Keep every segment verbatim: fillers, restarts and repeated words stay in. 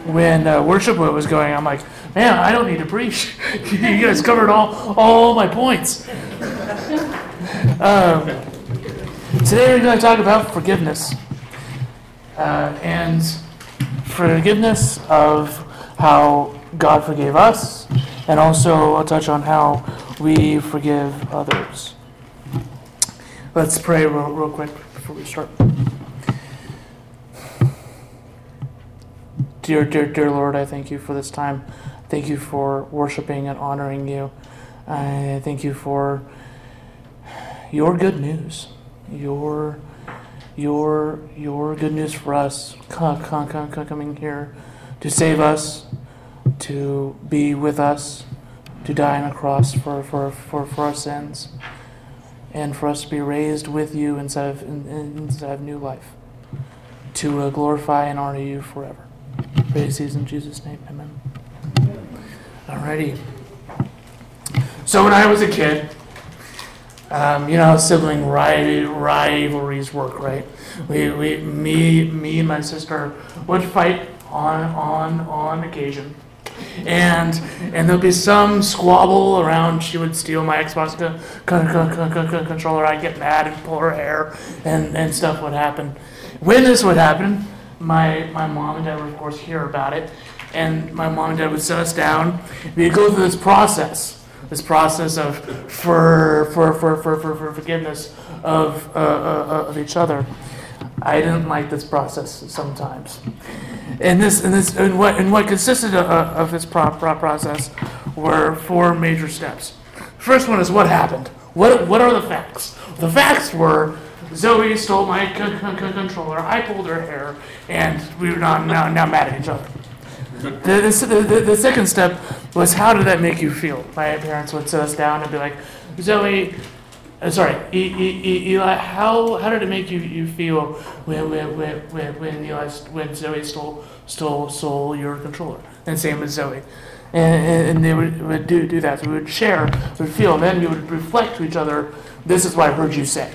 when uh, worship was going, I'm like, man, I don't need to preach. You guys covered all all my points. Um, today we're going to talk about forgiveness. Uh, and forgiveness of how God forgave us, and also I'll touch on how we forgive others. Let's pray real, real quick before we start. Dear, dear, dear Lord, I thank you for this time. Thank you for worshiping and honoring you. I thank you for your good news, your your your good news for us, come, come, come, coming here to save us, to be with us, to die on a cross for, for, for, for our sins, and for us to be raised with you instead of in, instead of new life, to uh, glorify and honor you forever. Praise these in Jesus' name, amen. Alrighty. So when I was a kid, um, you know how sibling ri- rivalries work, right? We, we, me, me and my sister would fight on, on, on occasion, and and there'd be some squabble around. She would steal my Xbox co- co- co- co- co- controller. I'd get mad and pull her hair, and, and stuff would happen. When this would happen, my my mom and dad would of course hear about it, and my mom and dad would sit us down. We'd go through this process, this process of for for for for for, for forgiveness of uh, uh, of each other. I didn't like this process sometimes, and this and this and what and what consisted of, of this pro- pro- process were four major steps. First one is what happened. What what are the facts? The facts were Zoe stole my c- c- controller. I pulled her hair, and we were now now, now mad at each other. The, the, the, the second step was how did that make you feel? My parents would sit us down and be like, Zoe. Uh, sorry, e- e- e- Eli. How how did it make you, you feel when when when when Eli when Zoe stole stole stole your controller? And same with Zoe, and, and they would, would do do that. So we would share, we would feel, and then we would reflect to each other. This is what I heard you say.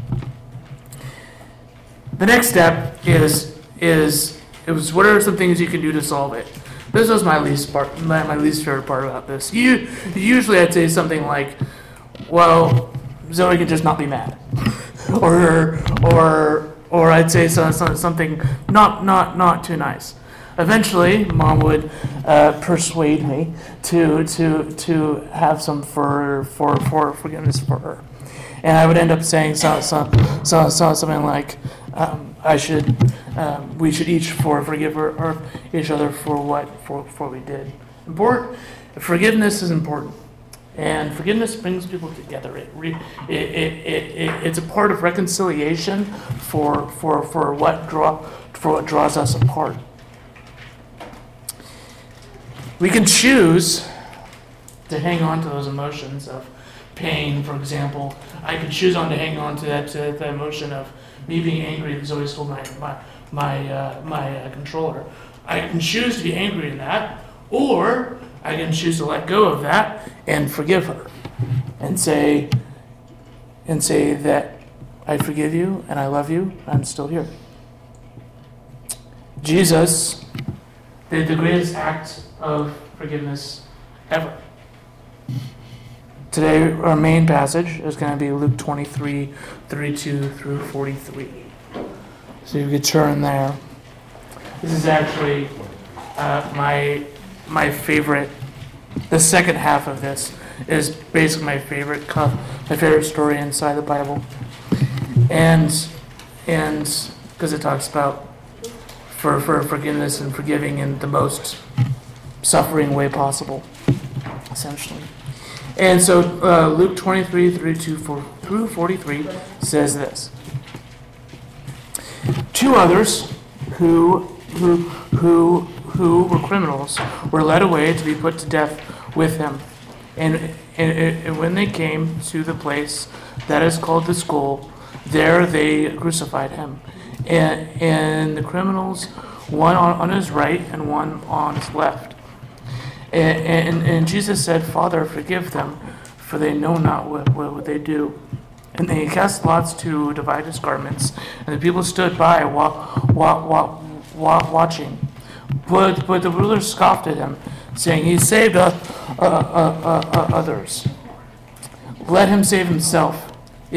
The next step is is it was what are some things you can do to solve it. This was my least part, my, my least favorite part about this. You usually I'd say something like, well, Zoe could just not be mad, or or or I'd say so, so, something not not not too nice. Eventually, Mom would uh, persuade me to to to have some for for for forgiveness for her, and I would end up saying so, so, so, so, something like, um, I should um, we should each for forgive her, or each other for what for for we did. Important forgiveness is important. And forgiveness brings people together. It, re, it, it, it, it it's a part of reconciliation for for for what draw for what draws us apart. We can choose to hang on to those emotions of pain. For example, I could choose on to hang on to that to the emotion of me being angry that Zoe stole my my my uh, my uh, controller. I can choose to be angry in that, or I can choose to let go of that and forgive her, and say, and say that I forgive you and I love you. I'm still here. Jesus did the greatest act of forgiveness ever. Today, our main passage is going to be Luke twenty-three, thirty-two through forty-three. So you could turn there. This is actually uh, my. My favorite, the second half of this is basically my favorite, my favorite story inside the Bible, and and because it talks about for for forgiveness and forgiving in the most suffering way possible, essentially. And so uh, Luke twenty-three, thirty-two through forty-three says this: Two others who who who. who were criminals, were led away to be put to death with him. And, and, and when they came to the place that is called the skull, there they crucified him. And, and the criminals, one on, on his right and one on his left. And, and, and Jesus said, Father, forgive them, for they know not what, what they do. And they cast lots to divide his garments. And the people stood by while, while, while, while watching. But, but the ruler scoffed at him, saying, he saved uh, uh, uh, uh, others. Let him save himself,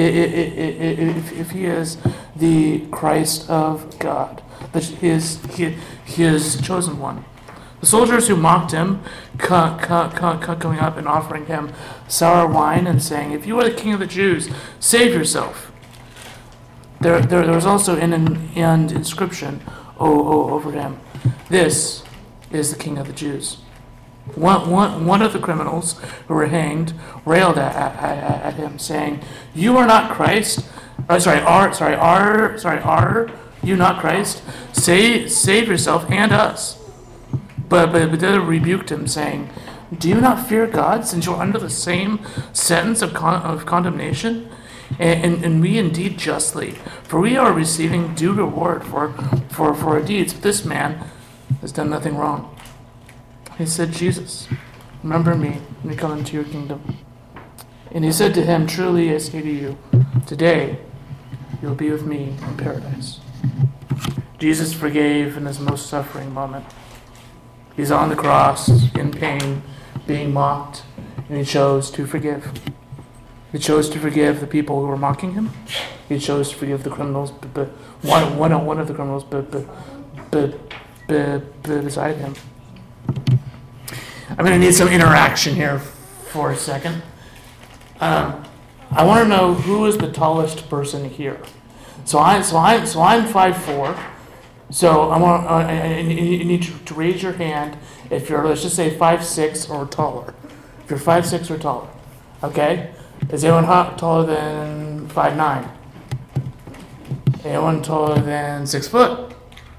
if, if he is the Christ of God, that he is, he, he is chosen one. The soldiers who mocked him, coming up and offering him sour wine and saying, if you are the king of the Jews, save yourself. There, there, there was also an, an inscription over him. This is the King of the Jews. One, one, one of the criminals who were hanged railed at, at, at him, saying, "You are not Christ. Oh, sorry, are sorry, are sorry, are you not Christ? Save, save yourself and us." But but, but the other rebuked him, saying, "Do you not fear God, since you are under the same sentence of con- of condemnation? And, and, and we indeed justly, for we are receiving due reward for, for, for our deeds. But this man has done nothing wrong." He said, "Jesus, remember me when you come into your kingdom." And he said to him, "Truly I say to you, today you will be with me in paradise." Jesus forgave in his most suffering moment. He's on the cross, in pain, being mocked, and he chose to forgive. He chose to forgive the people who were mocking him. He chose to forgive the criminals, but, but one, one, one of the criminals, but, but, but, but, but beside him. I'm going to need some interaction here for a second. Um, I want to know who is the tallest person here. So I, so I, so I'm five foot four. So I want, uh, and you need to, to raise your hand if you're, let's just say five foot six or taller. If you're five foot six or taller, okay? Is anyone hot, taller than five foot nine? Anyone taller than six foot?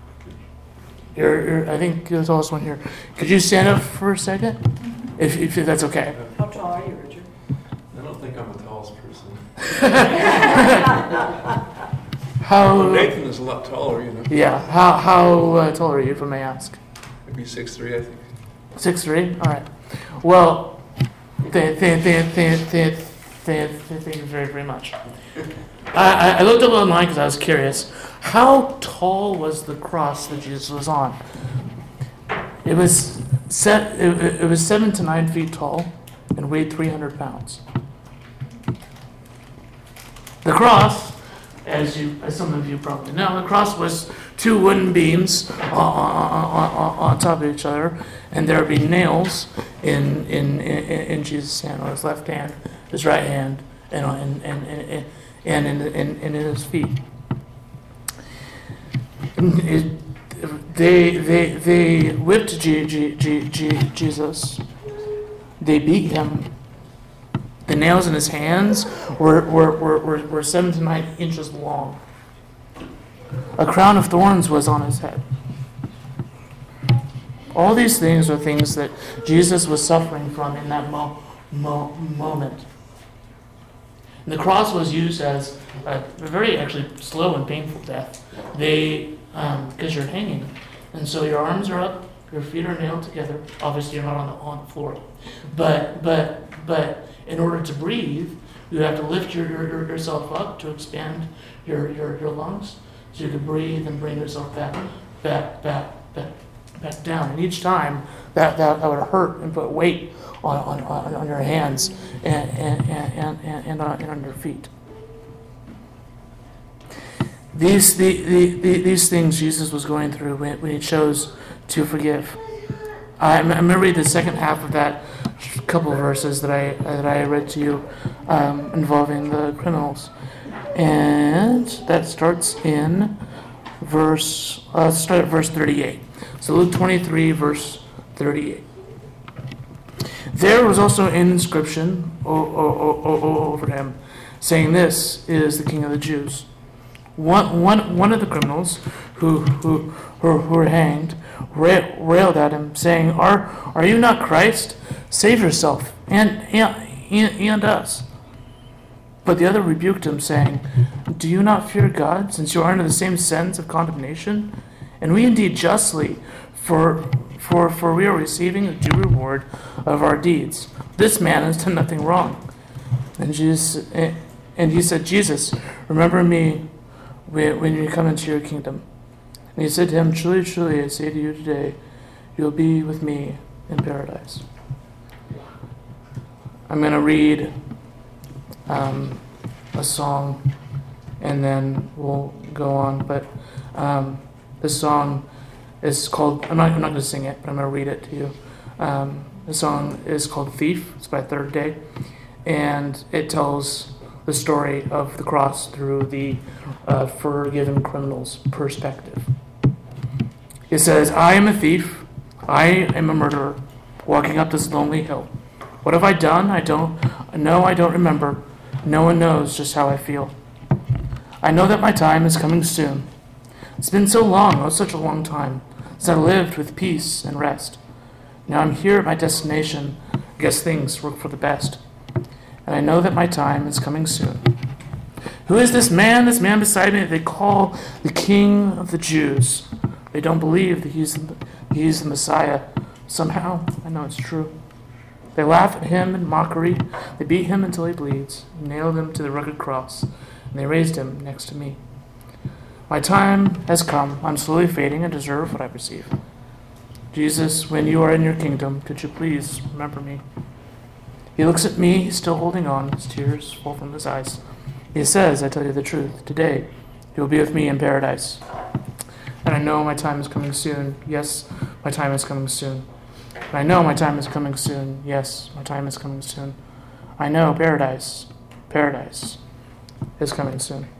You're, you're, I think you're the tallest one here. Could you stand up for a second? If, if that's okay. How tall are you, Richard? I don't think I'm the tallest person. How? Well, Nathan is a lot taller, you know. Yeah. How how uh, tall are you, if I may ask? Maybe six three, I think. Six three. All right. Well, th- th- th- th- th- th- thank you very very much. I, I looked up online because I was curious. How tall was the cross that Jesus was on? It was set. It, it was seven to nine feet tall and weighed three hundred pounds. The cross, as you, as some of you probably know, the cross was two wooden beams on, on, on, on top of each other, and there would be nails in in, in, in Jesus' hand, on his left hand, his right hand, and on, and and and, and, in, in, in his feet. It, they they they whipped G, G, G, G, Jesus. They beat him. The nails in his hands were, were, were, were, were seven to nine inches long. A crown of thorns was on his head. All these things are things that Jesus was suffering from in that mo- mo- moment. And the cross was used as a very actually slow and painful death. They, um, because you're hanging, and so your arms are up, your feet are nailed together. Obviously, you're not on the on the floor, but but but. In order to breathe, you have to lift your, your, yourself up to expand your, your, your lungs so you can breathe and bring yourself back, back, back, back, back down. And each time that, that, that would hurt and put weight on, on, on, on your hands and, and, and, and, and, on, and on your feet. These, the, the, the, these things Jesus was going through when, when he chose to forgive. I'm, I'm going to read the second half of that couple of verses that I that I read to you um, involving the criminals, and that starts in verse. Uh, let's start at verse thirty-eight. So Luke twenty-three, verse thirty-eight. There was also an inscription o- o- o- o- over him, saying, "This is the King of the Jews." One one one of the criminals who who who, who were hanged ra- railed at him, saying, "Are are you not Christ? Save yourself and, and and us." But the other rebuked him, saying, "Do you not fear God, since you are under the same sentence of condemnation? And we indeed justly, for for for we are receiving a due reward of our deeds. This man has done nothing wrong." And Jesus and he said, "Jesus, remember me when you come into your kingdom." And he said to him, "Truly, truly, I say to you today, you'll be with me in paradise. I'm going to read um, a song, and then we'll go on. But um, this song is called, I'm not, I'm not going to sing it, but I'm going to read it to you. Um, the song is called Thief. It's by Third Day. And it tells the story of the cross through the uh, forgiven criminal's perspective. It says, I am a thief. I am a murderer, walking up this lonely hill. What have I done? I don't know. I don't remember. No one knows just how I feel. I know that my time is coming soon. It's been so long, oh, such a long time, since I lived with peace and rest. Now I'm here at my destination. I guess things work for the best. And I know that my time is coming soon. Who is this man, this man beside me that they call the King of the Jews? They don't believe that he's the, he's the Messiah. Somehow, I know it's true. They laugh at him in mockery. They beat him until he bleeds, nailed him to the rugged cross, and they raised him next to me. My time has come. I'm slowly fading and deserve what I receive. Jesus, when you are in your kingdom, could you please remember me? He looks at me, he's still holding on. His tears fall from his eyes. He says, I tell you the truth, today you will be with me in paradise. And I know my time is coming soon. Yes, my time is coming soon. And I know my time is coming soon. Yes, my time is coming soon. I know paradise, paradise is coming soon.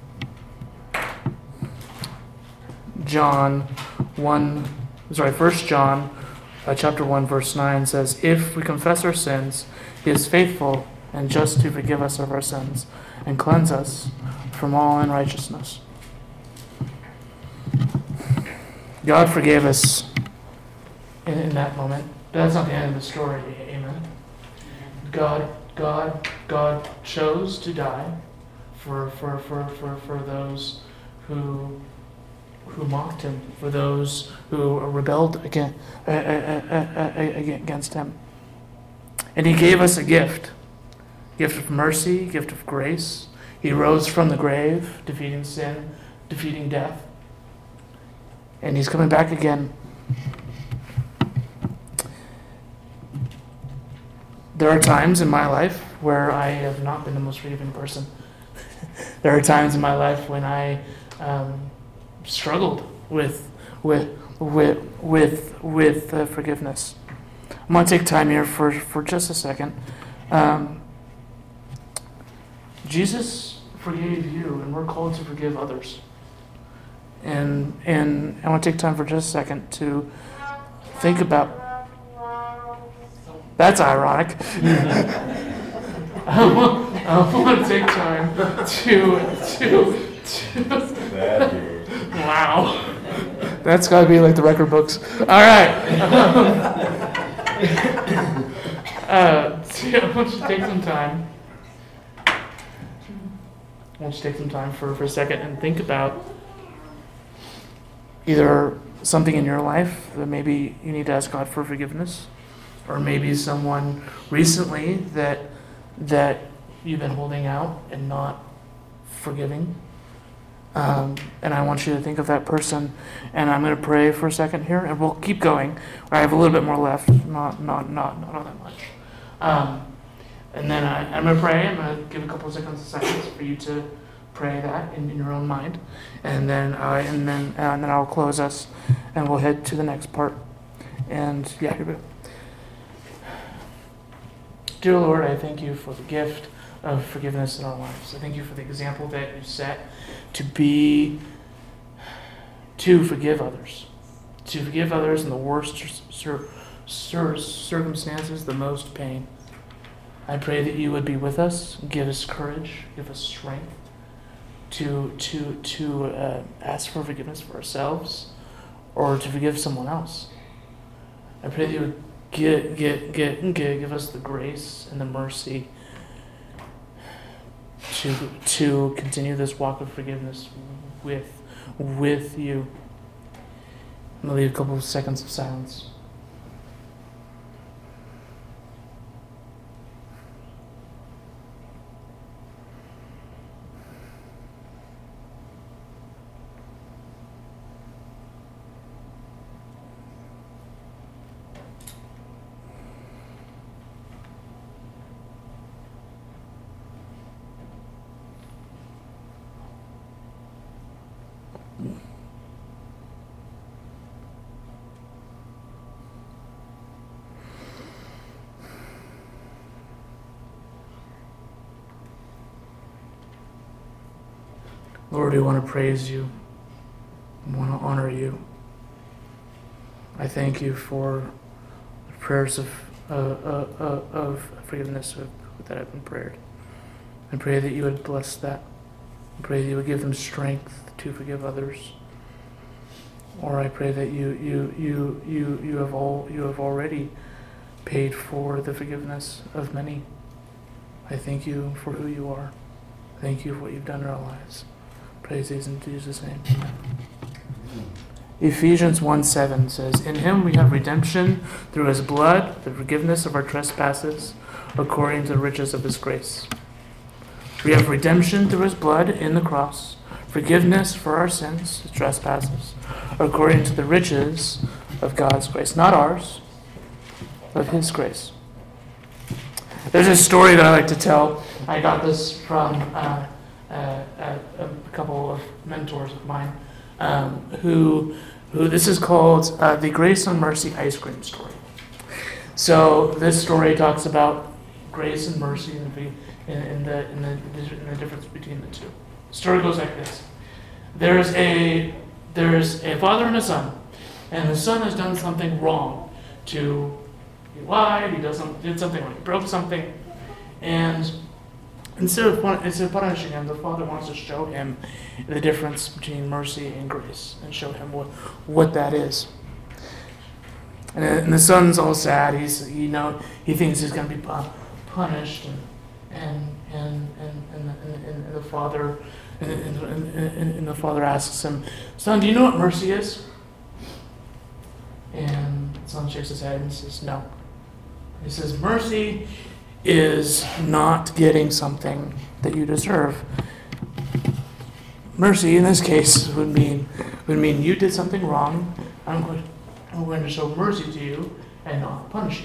John one, sorry, First John uh, chapter one, verse nine says, if we confess our sins, he is faithful and just to forgive us of our sins and cleanse us from all unrighteousness. God forgave us in, in that moment. But that's not the end of the story. Amen. God, God, God chose to die for for, for, for, for those who who mocked him, for those who rebelled against, uh, uh, uh, against him. And he gave us a gift, gift of mercy, gift of grace. He rose from the grave, defeating sin, defeating death. And he's coming back again. There are times in my life where I have not been the most forgiving person. There are times in my life when I um, struggled with with with with with uh, forgiveness. I'm going to take time here for, for just a second. Um, Jesus forgave you, and we're called to forgive others. And and I want to take time for just a second to think about. That's ironic. I, want, I want to take time to to to. Wow, that's got to be like the record books. All right. uh, so I want you to take some time. I want you to take some time for, for a second and think about either something in your life that maybe you need to ask God for forgiveness, or maybe someone recently that that you've been holding out and not forgiving. Um, and I want you to think of that person, and I'm going to pray for a second here, and we'll keep going. I have a little bit more left, not not not not all that much. Um, and then I, I'm going to pray. I'm going to give a couple of seconds of silence for you to pray that in, in your own mind, and then uh, and then uh, and then I'll close us, and we'll head to the next part. And yeah, here we go. Dear Lord, I thank you for the gift of forgiveness in our lives. I thank you for the example that you set to be, to forgive others, to forgive others in the worst cir- cir- circumstances, the most pain. I pray that you would be with us, give us courage, give us strength to to to uh, ask for forgiveness for ourselves or to forgive someone else. I pray that you would get get get get give us the grace and the mercy to to continue this walk of forgiveness with with you. I'm gonna leave a couple of seconds of silence. Lord, we want to praise you. We want to honor you. I thank you for the prayers of, uh, uh, uh, of forgiveness of, that have been prayed. I pray that you would bless that. I pray that you would give them strength to forgive others. Or I pray that you you you you you have all you have already paid for the forgiveness of many. I thank you for who you are. Thank you for what you've done in our lives. Praise these in Jesus' name. Amen. Ephesians one seven says, "In him we have redemption through his blood, the forgiveness of our trespasses, according to the riches of his grace." We have redemption through his blood in the cross, forgiveness for our sins, trespasses, according to the riches of God's grace. Not ours, of his grace. There's a story that I like to tell. I got this from uh, uh, a, a couple of mentors of mine, um, who, who this is called uh, the Grace and Mercy ice cream story. So this story talks about grace and mercy and the in, in the in the in the difference between the two. The story goes like this: There's a there's a father and a son, and the son has done something wrong. To he lied, he doesn't did something wrong, he broke something, and instead of instead of punishing him, the father wants to show him the difference between mercy and grace, and show him what what that is. And, and the son's all sad. He's you know he thinks he's going to be punished, and and and and and, and, and the father and, and, and, and the father asks him, "Son, do you know what mercy is?" And the son shakes his head and says, "No." He says, "Mercy is not getting something that you deserve. Mercy, in this case, would mean would mean you did something wrong. I'm going, I'm going to show mercy to you and not punish you."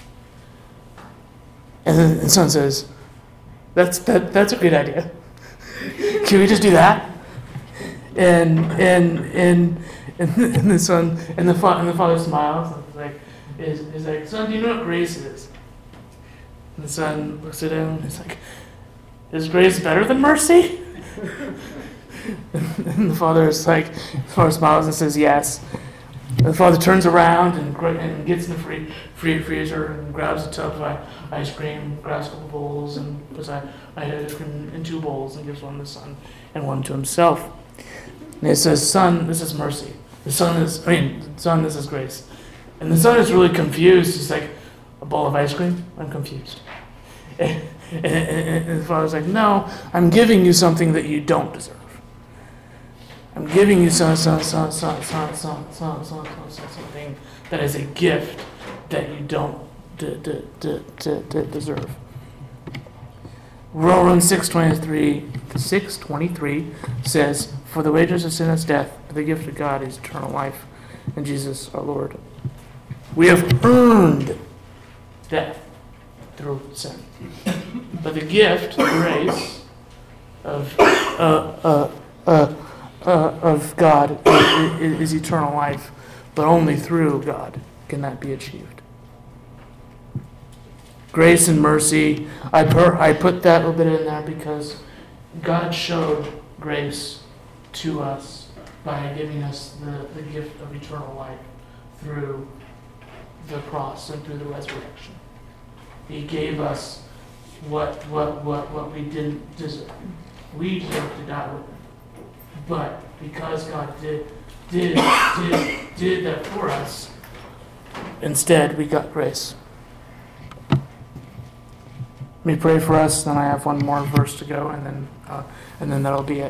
And then the son says, "That's that. That's a good idea. Can we just do that?" And and and and the son and the fa- and the father smiles and is like, is is like, "Son, do you know what grace is?" And the son looks at him and he's like, "Is grace better than mercy?" And the father is like, the father smiles and says, "Yes." And the father turns around and, and gets in the free, free freezer and grabs a tub of ice cream, grabs a couple bowls, and puts ice cream in two bowls and gives one to the son and one to himself. And it says, "Son, this is mercy. The son is, I mean, son, this is grace." And the son is really confused. He's like, "A bowl of ice cream? I'm confused." And, and, and, and the father's like, "No, I'm giving you something that you don't deserve. I'm giving you some, some, some, some, some, some, some, some, some, something that is a gift that you don't d- d- d- d- d- deserve." Romans six twenty-three six twenty-three says, "For the wages of sin is death, but the gift of God is eternal life in Jesus our Lord." We have earned death through sin, but the gift, the grace of uh, uh, uh, Uh, of God is, is eternal life, but only through God can that be achieved. Grace and mercy, I, per, I put that a little bit in there because God showed grace to us by giving us the, the gift of eternal life through the cross and through the resurrection. He gave us what what what, what we didn't deserve. We deserved to die with him. But because God did did did did that for us, instead we got grace. Let me pray for us. Then I have one more verse to go, and then uh, and then that'll be it.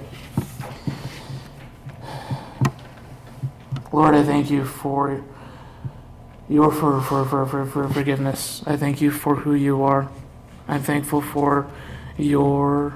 Lord, I thank you for your for for, for, for for forgiveness. I thank you for who you are. I'm thankful for your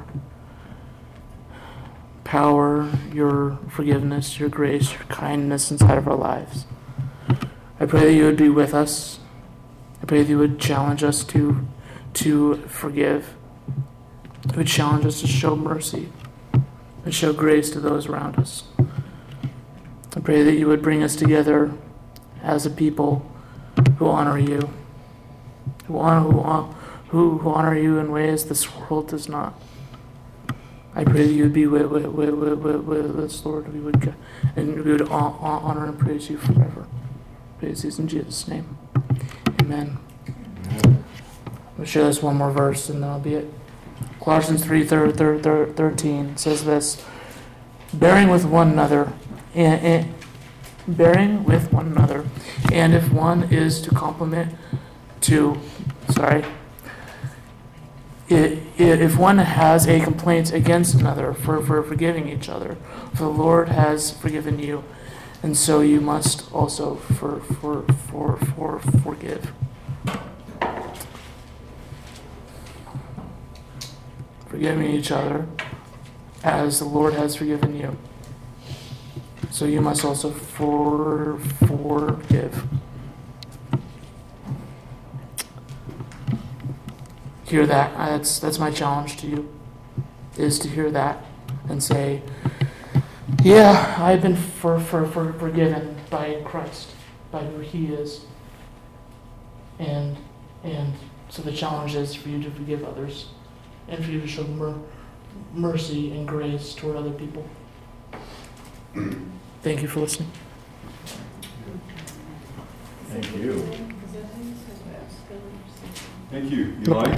power, your forgiveness, your grace, your kindness inside of our lives. I pray that you would be with us. I pray that you would challenge us to, to forgive. You would challenge us to show mercy and show grace to those around us. I pray that you would bring us together as a people who honor you, who honor, who, who, who honor you in ways this world does not. I pray that you would be with, with, with, with, with, with us, Lord. We would, go- and we would hon- hon- honor and praise you forever. Praise these in Jesus' name. Amen. I'm going to share this one more verse and that'll be it. Colossians three thirteen says this, bearing with one another, and, and bearing with one another, and if one is to compliment to, sorry, i- i- if one has a complaint against another, for, for forgiving each other, for the Lord has forgiven you, and so you must also for for for for forgive. Forgiving each other as the Lord has forgiven you. So you must also for forgive. Hear that. Uh, That's that's my challenge to you, is to hear that and say, yeah, I've been for, for, for forgiven by Christ, by who He is. And and so the challenge is for you to forgive others and for you to show mer- mercy and grace toward other people. Thank you for listening. Thank you. Thank you. You like?